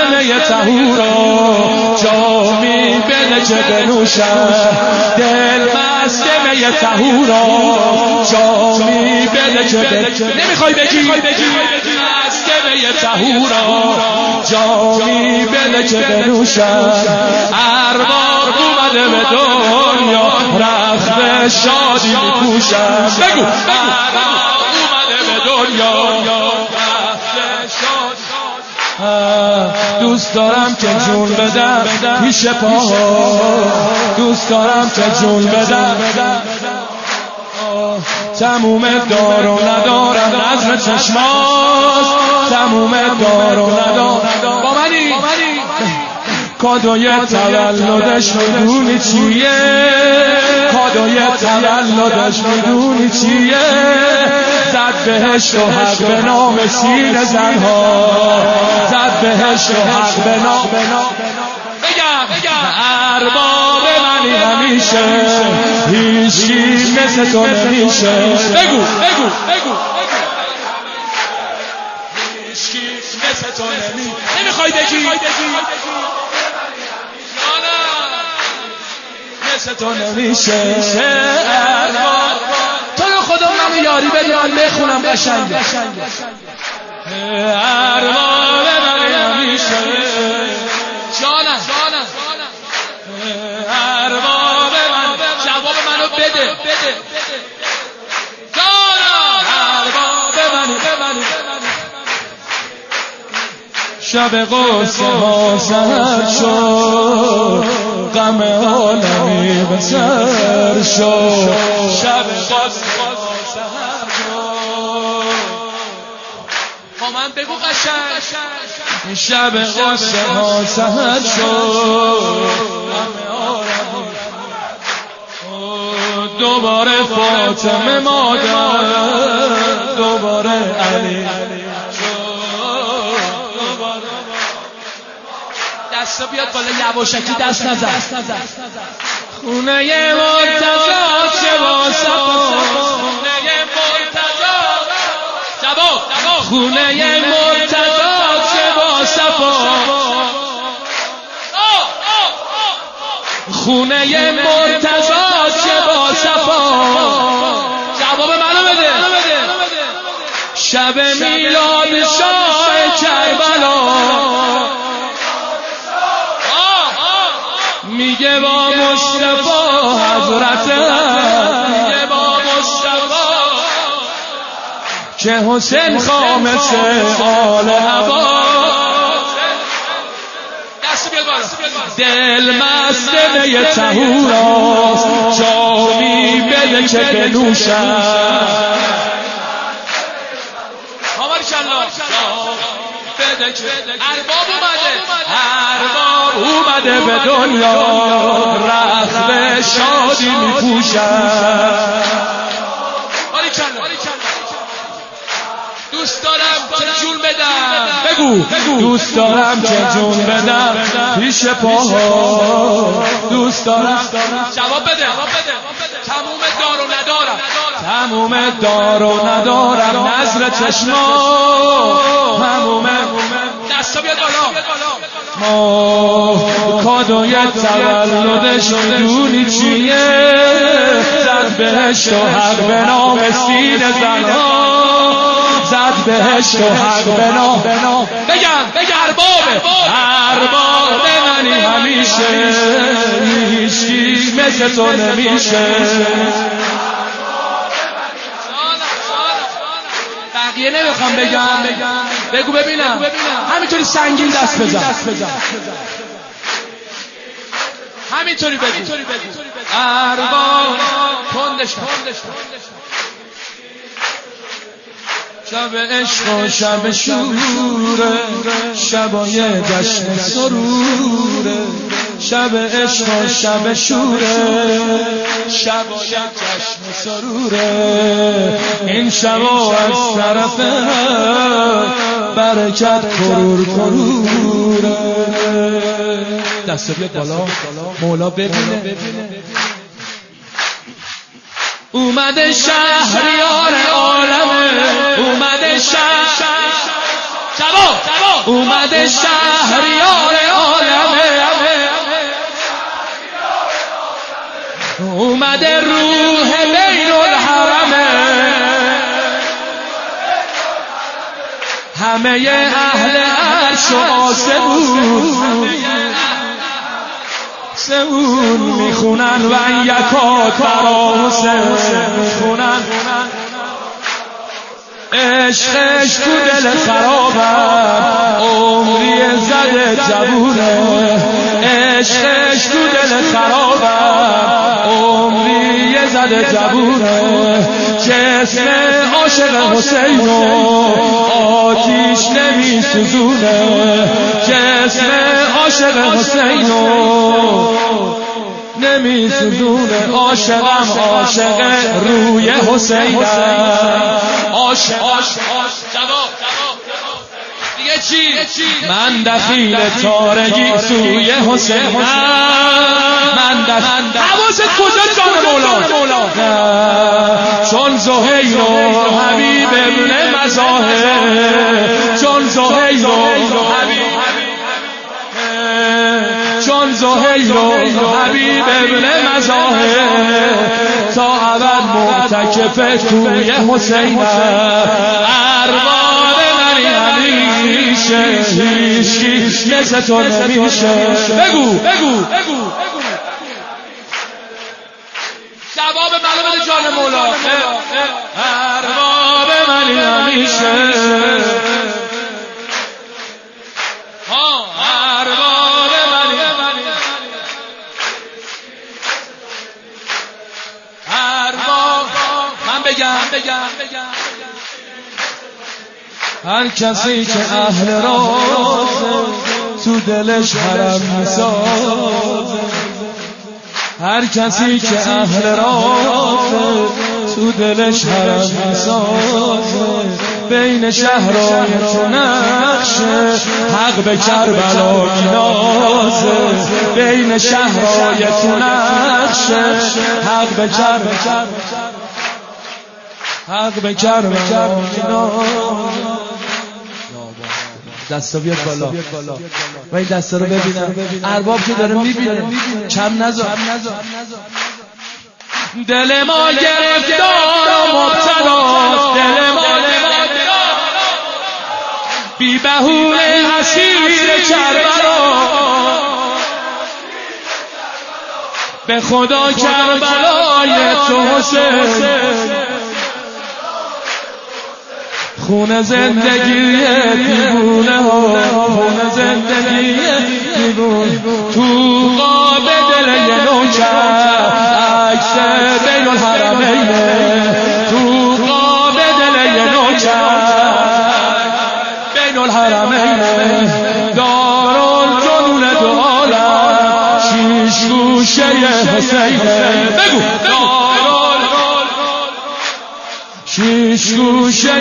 می طهورا جامی بده که بنوشم دل مست می طهورا جامی بده که بنوشم نمیخوای بگی مست می طهورا جامی بده که بنوشم ارباب اومده به دنیا رخت شادی میپوشم بگو ارباب اومده به دنیا دوست دارم که جون بدم پیش پاها دوست دارم که جون بدم تموم دار و ندارم نظر چشماز تموم دار و ندارم با منی کادوی تولدش میدونی چیه کادوی تولدش میدونی چیه زد بهش و حق به نام سین زنها زد بهش و حق به نام بگم ارباب منی همیشه هیچی مثل تو نمیشه بگو هیچی مثل تو نمیخوای بگی مثل تو نمیشه تو رو خدا منو یاری بده من بخونم قشنگ ارباب منی همیشه جانم ارباب من جواب منو بده جانم ارباب منی شب غصه ها سهر شد غم عالمی به سر شد شب غصه ها سهر شد با من بگو قشنگ شب غصه ها سهر شد غم عالمی دوباره فاطمه مادر دوباره علی دستا بیاد بالا یواشکی دست نزد خونه مرتضی چه با صفا خونه مرتضی جواب خونه مرتضی چه با صفا خونه مرتضی چه با صفا جواب منو بده شب میلاد شاه کربلا میگه با مصطفی حضرت میگه با مصطفی که حسین خامس آل هوا دست بیاد بالا دل مست می طهوراست جامی بده که بنوشم ارباب اومده به دنیا رخت شادی میپوشم دوست دارم که جون بدم بگو دوست دارم که جون بدم پیش پاها دوست دارم جواب بده تموم دار و ندارم نظر چشما تموم دستا بیاد بالا ما کادوی تولدش میدونی چیه زد بهش و حق به نام سین زنها زد بهش و حق به نام بگم ارباب منی همیشه هیچی مثل تو نمیشه بقیه نمیخوام بگم بگو ببینم همینطوری سنگین دست بزن همینطوری بگو ارباب تندش شب عشق و شب شوره شبای جشن سروره شب عشق و شب شوره شبای جشن سروره این شبا از طرف برکت کروره دست بیاد بالا مولا ببینه اومده شهریار عالمه اومده شهریار اومده روح بین الحرمه، همه اهل عرش و آسمون میخونن و این یکات برا حسین میخونن. عشقش تو دل خرابم عمری زده جوونه، عشقش تو دل خرابم عمری زده جوونه. جسم عاشق حسینو آتیش نمی سوزونه، جسم عاشق حسینو نمی سوزونه. عاشقم عاشق روی حسین، عاشق دیگه چی؟ من دخیل تارگی سوی حسین، من دخیل حواست کجا جان مولا؟ چون زهیر و حبیب ابن مظاهر، چون زهیر و حبیب، چون زهیر و حبیب ابن مظاهر تا ابد معتکف توی حسین. ارباب منی همیشه هیچکی مثل تو نمیشه. بگو جواب منو بده جان مولا. ارباب منی همیشه، ارباب منی، ارباب. من بگم هر کسی که اهل راز تو دلش حرم میسازه، هر کسی که اهل راز تو دلش حرم میسازه. بین شهرهای تو نقشه حق به کربلا مینازه، بین شهرهای تو نقشه حق به کربلا، حق به کربلا مینازه. دستا بیاد بالا و این دستا رو ببینم. ارباب که داره میبینه کم نذار. دل ما گرفتار و مبتلاست، دل ما بی بهونه اسیر کربلا. به خدا کربلای تو حسین خون زندگی دیوونه ها، خون زندگی دیوونه. تو قاب دل یه نوکر عکس بین الحرمینه، تو قاب دل یه نوکر بین الحرمینه. دارالجنون دو عالم شیش گوشه حسینه. بگو شیش گوشه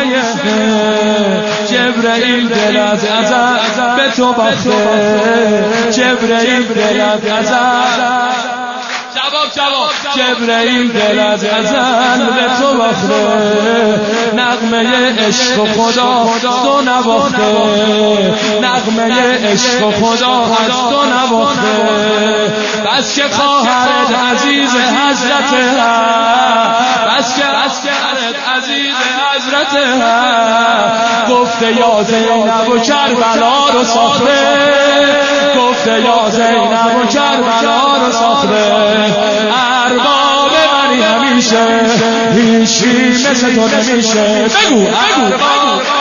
جبرئیل دل از ازل به تو باخته، جبرئیل دل از ازل، جواب جبرئیل دل از ازل به تو باخته. نغمه عشق و خدا تو نواخته، نغمه عشق و خدا از تو نواخته. بس که خواهرت عزیز حضرت بس که عزیز حضرت گفته یا زینب و کربلا رو ساخته، گفته یا زینب و کربلا رو ساخته. ارباب منی همیشه هیچی مثل تو نمیشه. بگو